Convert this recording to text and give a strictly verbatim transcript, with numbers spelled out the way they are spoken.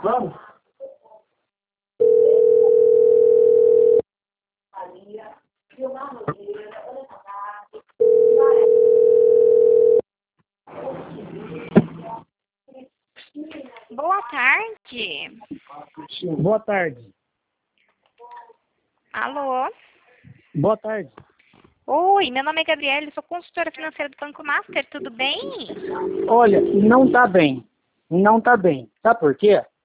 Vamos. Boa tarde. Boa tarde. Alô? Boa tarde. Oi, meu nome é Gabriela, sou consultora financeira do Banco Master, tudo bem? Olha, não tá bem. Não tá bem. Sabe por quê?